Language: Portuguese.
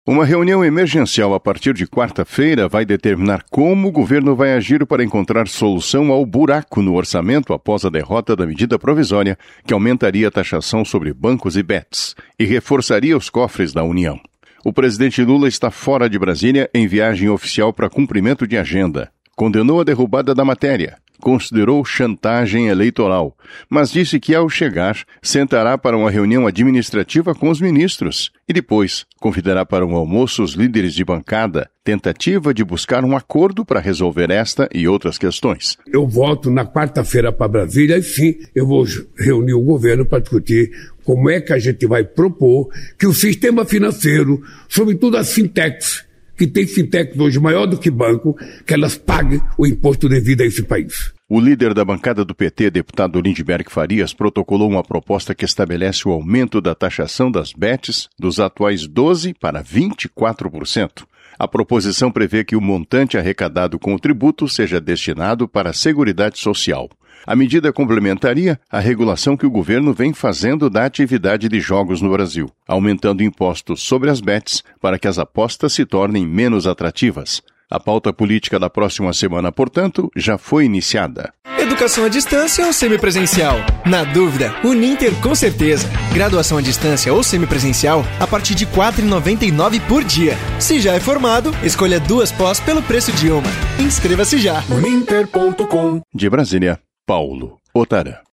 Uma reunião emergencial a partir de quarta-feira vai determinar como o governo vai agir para encontrar solução ao buraco no orçamento após a derrota da medida provisória que aumentaria a taxação sobre bancos e bets e reforçaria os cofres da União. O presidente Lula está fora de Brasília em viagem oficial para cumprimento de agenda. Condenou a derrubada da matéria, considerou chantagem eleitoral, mas disse que ao chegar, sentará para uma reunião administrativa com os ministros e depois convidará para um almoço os líderes de bancada, tentativa de buscar um acordo para resolver esta e outras questões. Eu volto na quarta-feira para Brasília e sim, eu vou reunir o governo para discutir como é que a gente vai propor que o sistema financeiro, sobretudo as fintechs, que tem fintechs hoje maior do que banco, que elas paguem o imposto devido a esse país. O líder da bancada do PT, deputado Lindbergh Farias, protocolou uma proposta que estabelece o aumento da taxação das bets dos atuais 12% para 24%. A proposição prevê que o montante arrecadado com o tributo seja destinado para a Seguridade Social. A medida complementaria a regulação que o governo vem fazendo da atividade de jogos no Brasil, aumentando impostos sobre as bets para que as apostas se tornem menos atrativas. A pauta política da próxima semana, portanto, já foi iniciada. Educação à distância ou semipresencial? Na dúvida, Uninter com certeza. Graduação à distância ou semipresencial a partir de R$ 4,99 por dia. Se já é formado, escolha 2 pós pelo preço de uma. Inscreva-se já. Uninter.com. De Brasília, Paulo Otarã.